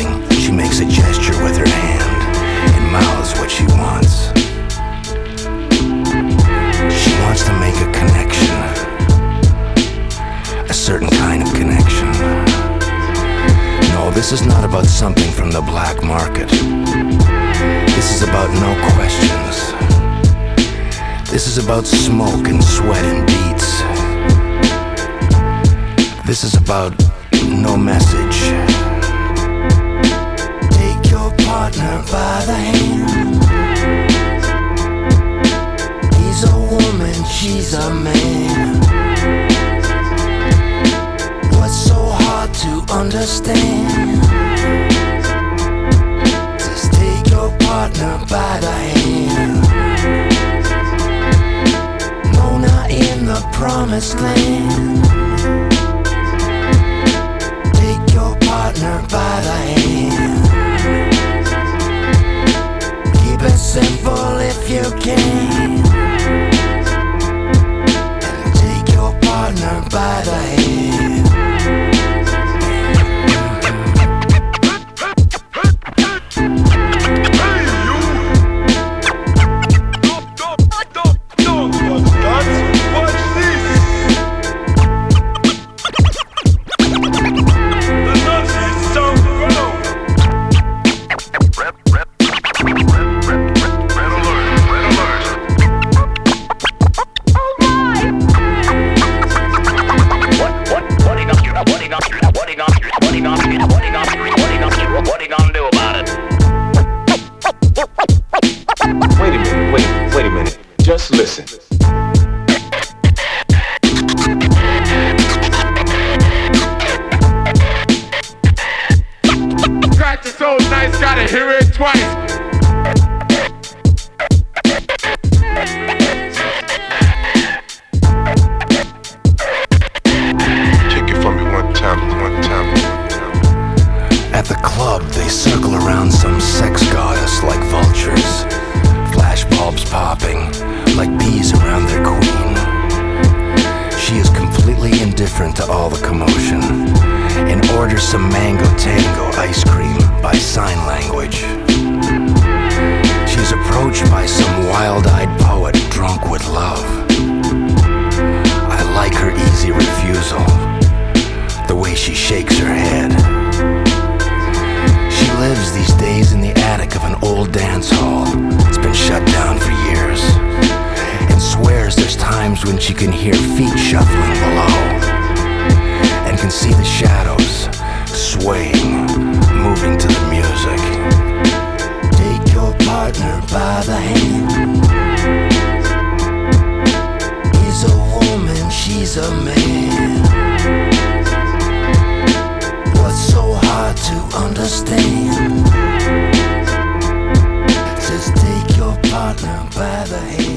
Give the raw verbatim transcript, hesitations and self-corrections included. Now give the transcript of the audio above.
talking, she makes a gesture with her hand and mouths what she wants. She wants to make a connection, a certain kind of connection. No, this is not about something from the black market. This is about no questions. This is about smoke and sweat and beats. This is about no message. Take your partner by the hand. He's a woman, she's a man. What's so hard to understand? Just take your partner by the hand. No, not in the promised land. Partner by the hand. Keep it simple if you can. And take your partner by the hand. Just listen. Practice so nice, gotta hear it twice. Kick it for me one time, one time, one time. At the club, they circle around some sex goddess like vultures. Flashbulbs popping like bees around their queen. She is completely indifferent to all the commotion and orders some mango tango ice cream by sign language. She is approached by some wild-eyed poet drunk with love. I like her easy refusal, the way she shakes her head. She lives these days in the attic of an old dance hall. It's been shut down for years, and swears there's times when she can hear feet shuffling below and can see the shadows swaying, moving to the music. Take your partner by the hand. He's a woman, she's a man. What's so hard to understand? Just take your partner by the hand.